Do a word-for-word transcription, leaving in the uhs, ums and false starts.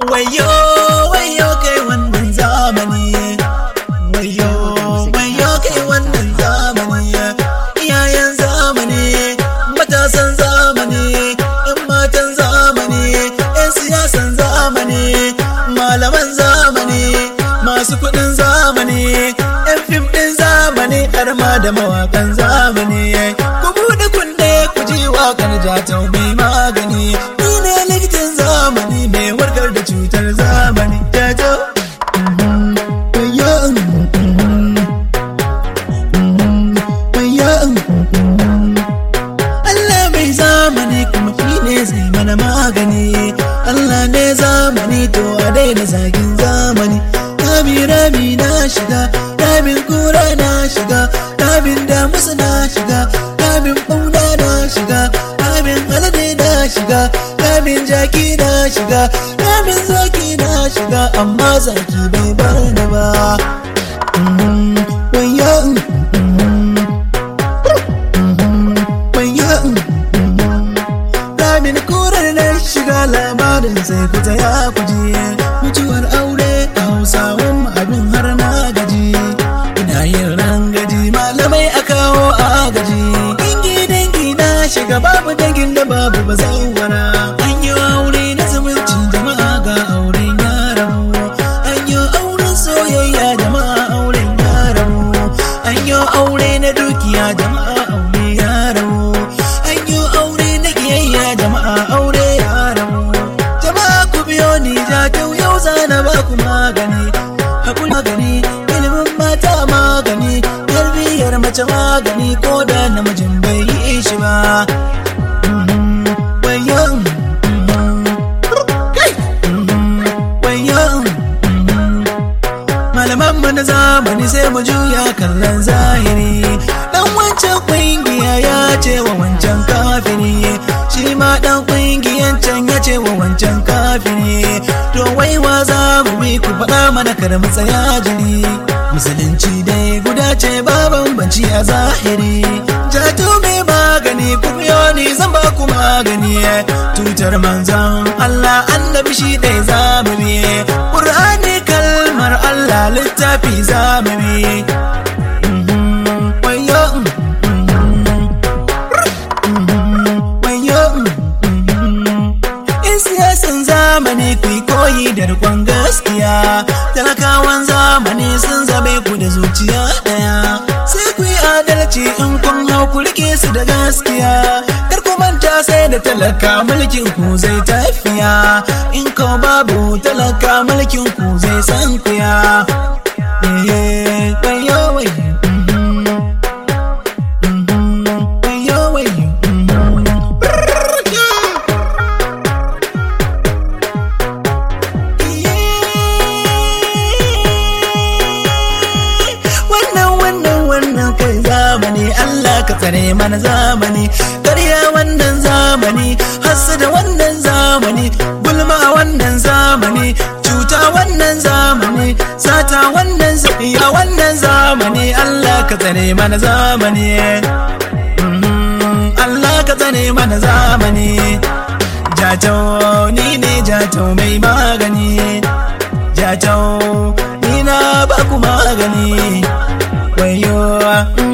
wayo wayo kai wannan zamani, wayo wayo kai wannan zamani, iyayen zamani, matasan zamani, yan matan zamani, yan siyasan zamani, malaman zamani, masu kudin zamani, yan fim din zamani, har ma da mawakan zamani. Ku buɗe kunne ku ji waƙar Jatau mai magani, ni ne likitan zamani mai warkar da cutar zamani. Jatau Allah mai zamani kuma shi ne zai mana magani. Allah ne zamani to a daina zagin zamani. Rami rami na shiga, ramin kura na shiga, ramin damusa na shiga, ramin ɓauna na shiga, ramin alade na shiga, ramin jaki na shiga, ramin zaki na shiga, amma zaki bai bar ni ba. Wayyo wayyo ramin kurar na shiga, labarin sai ku ta ya kuji. Mutuwar aure a Hausawan abin har na gaji, ina yin rangaji malamai a kawo agaji. Dangi dangi na shiga, babu dangin da babu ba zawara. An yi aure na zumunci jama'a, ga auren ya rabu. An yi auren soyayya jama'a, auren ya rabu. An yi aure na dukiya jama'a, aure ya rabu. An yi aure na kiyayya jama'a, aure ya rabu. Jama'a ku biyo ni Jatau, yau zana ba ku magani. Hakuri magani, ilimin mata magani, tarbiyyar mace magani, ko da namijin bai yi shi ba. Wayo wayo malaman mu na zamani sai mu juya kallon zahiri. Dan wancan kungiya ya ce wa wancan kafiri, shi ma dan kungiyan can ya ce wa wancan kafiri. To wai wa za mu bi ku faɗa mana kar mu tsaya jiri. Musulunci dai guda ce ba bambanci a zahiri. Jatau mai magani ku biyo ni zan ba ku magani. Tutar manzon Allah annabi shi ɗaya za mu bi. Qur'ani kalmar Allah littafi za mu bi. Wayo wayo in siyasan zamani ku koyi da rikon gaskiya. Talakawan zamani sun zabe ku da zuciya daya, sai ku yi adalci in kun hau ku rike su da gaskiya. Kar ku manta sai da talaka mulkin ku zai tafiya, in ko babu talaka mulkin ku zai san kuya. Eh wayo wayo ka tsare mana zamani, ƙarya wannan zamani, hassada wannan zamani, gulma a wannan zamani, cuta wannan zamani, sata wannan zafiya wannan zamani. Allah ka tsare mana zamani, Allah ka tsare mana zamani. Jatau ni ne Jatau mai magani, Jatau ni na ba ku magani. Wayo